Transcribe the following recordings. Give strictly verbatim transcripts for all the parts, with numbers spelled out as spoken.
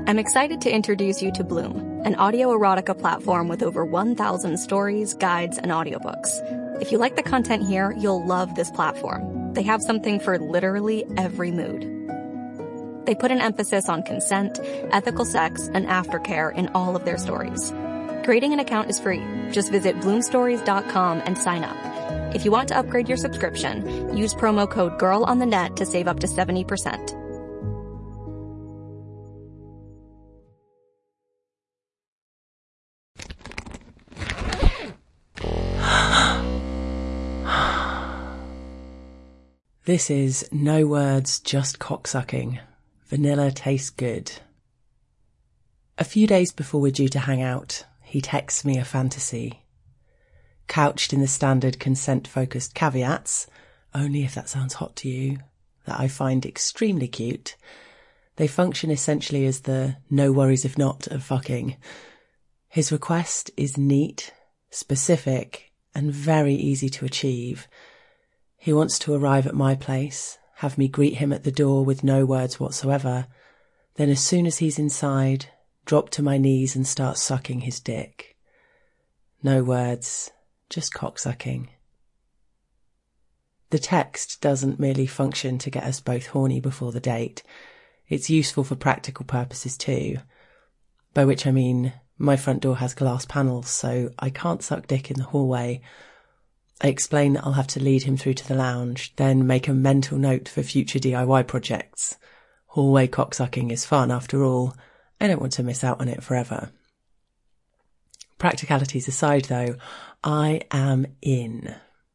I'm excited to introduce you to Bloom, an audio erotica platform with over one thousand stories, guides, and audiobooks. If you like the content here, you'll love this platform. They have something for literally every mood. They put an emphasis on consent, ethical sex, and aftercare in all of their stories. Creating an account is free. Just visit bloom stories dot com and sign up. If you want to upgrade your subscription, use promo code GIRLONTHENET to save up to seventy percent. This is No Words, Just Cocksucking. Vanilla tastes good. A few days before we're due to hang out, he texts me a fantasy. Couched in the standard consent-focused caveats, only if that sounds hot to you, that I find extremely cute, they function essentially as the no worries if not of fucking. His request is neat, specific, and very easy to achieve. He wants to arrive at my place, have me greet him at the door with no words whatsoever, then as soon as he's inside, drop to my knees and start sucking his dick. No words, just cocksucking. The text doesn't merely function to get us both horny before the date. It's useful for practical purposes too. By which I mean, my front door has glass panels, so I can't suck dick in the hallway. I explain that I'll have to lead him through to the lounge, then make a mental note for future D I Y projects. Hallway cocksucking is fun after all. I don't want to miss out on it forever. Practicalities aside though, I am in.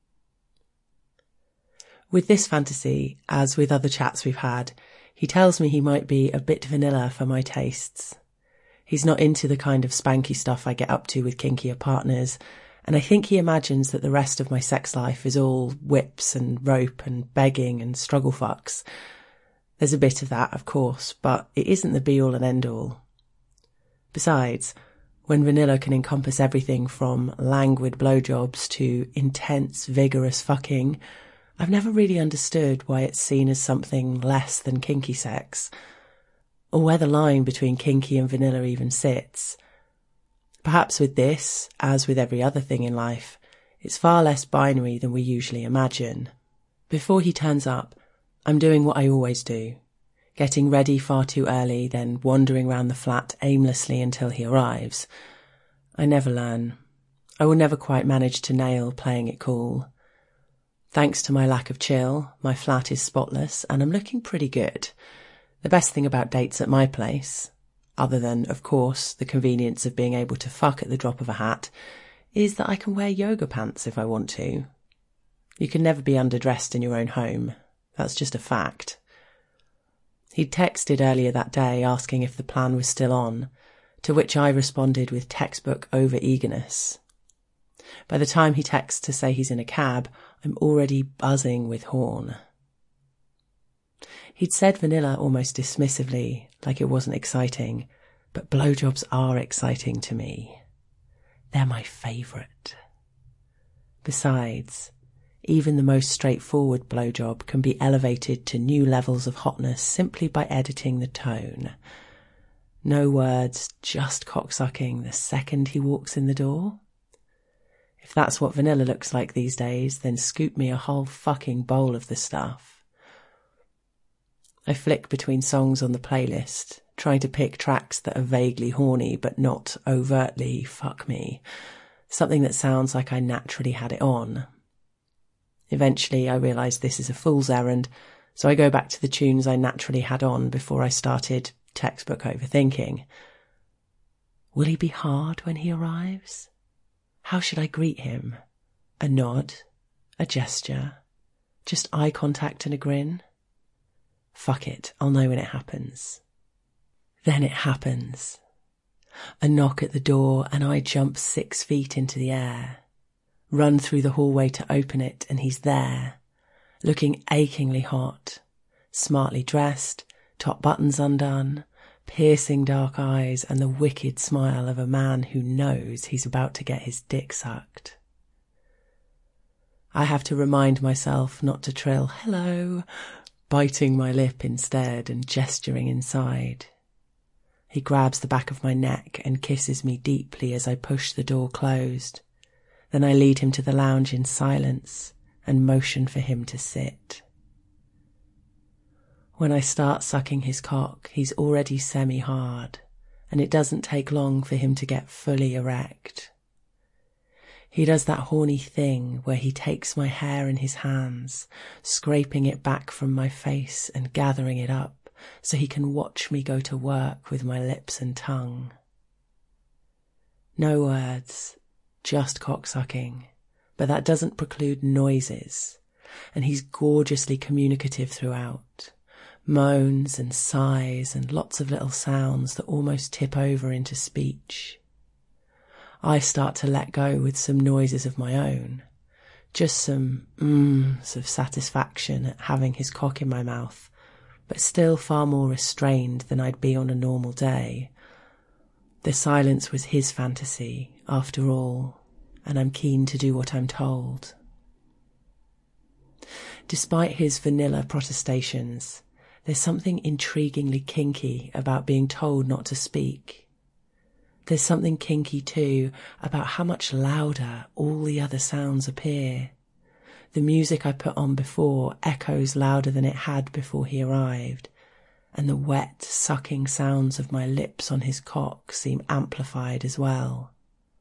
With this fantasy, as with other chats we've had, he tells me he might be a bit vanilla for my tastes. He's not into the kind of spanky stuff I get up to with kinkier partners, and I think he imagines that the rest of my sex life is all whips and rope and begging and struggle fucks. There's a bit of that, of course, but it isn't the be-all and end-all. Besides, when vanilla can encompass everything from languid blowjobs to intense, vigorous fucking, I've never really understood why it's seen as something less than kinky sex, or where the line between kinky and vanilla even sits. Perhaps with this, as with every other thing in life, it's far less binary than we usually imagine. Before he turns up, I'm doing what I always do, getting ready far too early, then wandering round the flat aimlessly until he arrives. I never learn. I will never quite manage to nail playing it cool. Thanks to my lack of chill, my flat is spotless and I'm looking pretty good. The best thing about dates at my place, other than, of course, the convenience of being able to fuck at the drop of a hat, is that I can wear yoga pants if I want to. You can never be underdressed in your own home. That's just a fact. He'd texted earlier that day asking if the plan was still on, to which I responded with textbook over-eagerness. By the time he texts to say he's in a cab, I'm already buzzing with horn. He'd said vanilla almost dismissively, like it wasn't exciting, but blowjobs are exciting to me. They're my favourite. Besides, even the most straightforward blowjob can be elevated to new levels of hotness simply by editing the tone. No words, just cocksucking the second he walks in the door. If that's what vanilla looks like these days, then scoop me a whole fucking bowl of the stuff. I flick between songs on the playlist, trying to pick tracks that are vaguely horny but not overtly fuck me. Something that sounds like I naturally had it on. Eventually I realise this is a fool's errand, so I go back to the tunes I naturally had on before I started textbook overthinking. Will he be hard when he arrives? How should I greet him? A nod? A gesture? Just eye contact and a grin? Fuck it, I'll know when it happens. Then it happens. A knock at the door and I jump six feet into the air. Run through the hallway to open it and he's there, looking achingly hot, smartly dressed, top buttons undone, piercing dark eyes and the wicked smile of a man who knows he's about to get his dick sucked. I have to remind myself not to trill hello, biting my lip instead and gesturing inside. He grabs the back of my neck and kisses me deeply as I push the door closed. Then I lead him to the lounge in silence and motion for him to sit. When I start sucking his cock, he's already semi-hard, and it doesn't take long for him to get fully erect. He does that horny thing where he takes my hair in his hands, scraping it back from my face and gathering it up so he can watch me go to work with my lips and tongue. No words, just cocksucking, but that doesn't preclude noises, and he's gorgeously communicative throughout. Moans and sighs and lots of little sounds that almost tip over into speech. I start to let go with some noises of my own, just some mms of satisfaction at having his cock in my mouth, but still far more restrained than I'd be on a normal day. The silence was his fantasy, after all, and I'm keen to do what I'm told. Despite his vanilla protestations, there's something intriguingly kinky about being told not to speak. There's something kinky too about how much louder all the other sounds appear. The music I put on before echoes louder than it had before he arrived, and the wet, sucking sounds of my lips on his cock seem amplified as well.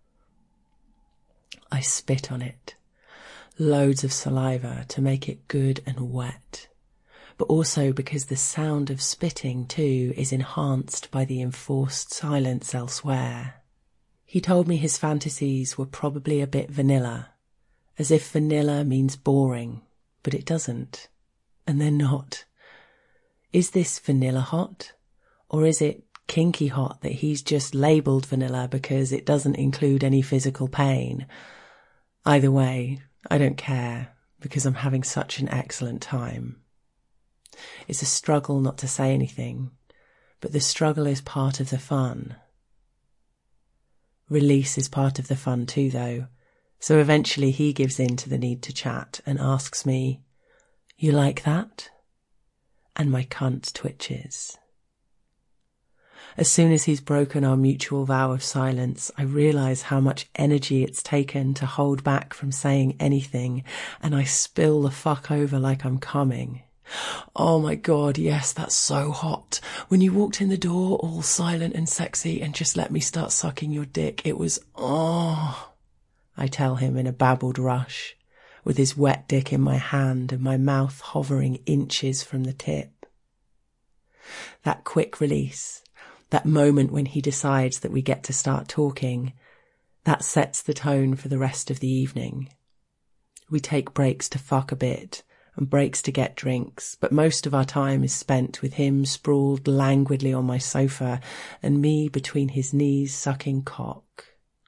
I spit on it, loads of saliva to make it good and wet, but also because the sound of spitting too is enhanced by the enforced silence elsewhere. He told me his fantasies were probably a bit vanilla, as if vanilla means boring, but it doesn't, and they're not. Is this vanilla hot, or is it kinky hot that he's just labelled vanilla because it doesn't include any physical pain? Either way, I don't care, because I'm having such an excellent time. It's a struggle not to say anything, but the struggle is part of the fun. Release is part of the fun too, though, so eventually he gives in to the need to chat and asks me, "You like that?" And my cunt twitches. As soon as he's broken our mutual vow of silence, I realise how much energy it's taken to hold back from saying anything, and I spill the fuck over like I'm coming. Oh my God, yes, that's so hot. When you walked in the door all silent and sexy and just let me start sucking your dick, it was, oh, I tell him in a babbled rush, with his wet dick in my hand and my mouth hovering inches from the tip. That quick release, that moment when he decides that we get to start talking, that sets the tone for the rest of the evening. We take breaks to fuck a bit, and breaks to get drinks, but most of our time is spent with him sprawled languidly on my sofa and me between his knees sucking cock.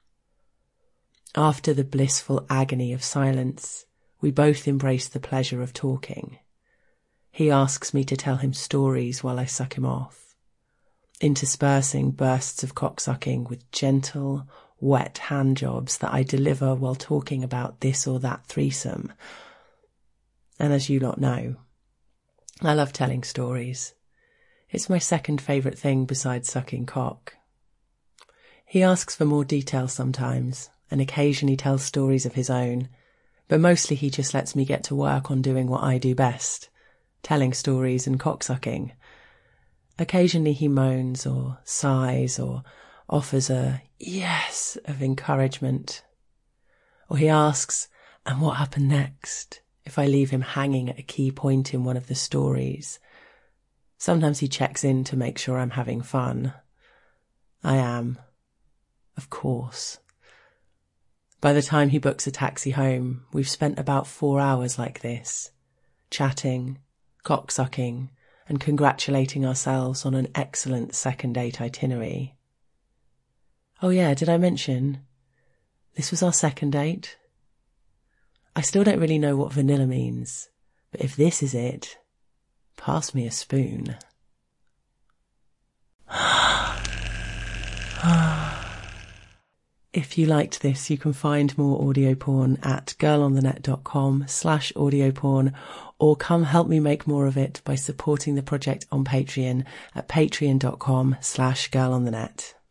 After the blissful agony of silence, we both embrace the pleasure of talking. He asks me to tell him stories while I suck him off, interspersing bursts of cocksucking with gentle, wet handjobs that I deliver while talking about this or that threesome. And as you lot know, I love telling stories. It's my second favourite thing besides sucking cock. He asks for more detail sometimes, and occasionally tells stories of his own, but mostly he just lets me get to work on doing what I do best, telling stories and cocksucking. Occasionally he moans or sighs or offers a yes of encouragement. Or he asks, and what happened next? If I leave him hanging at a key point in one of the stories. Sometimes he checks in to make sure I'm having fun. I am. Of course. By the time he books a taxi home, we've spent about four hours like this, chatting, cocksucking, and congratulating ourselves on an excellent second date itinerary. Oh yeah, did I mention? This was our second date. I still don't really know what vanilla means, but if this is it, pass me a spoon. If you liked this, you can find more audio porn at girlonthenet.com slash audio porn, or come help me make more of it by supporting the project on Patreon at patreon.com slash girlonthenet.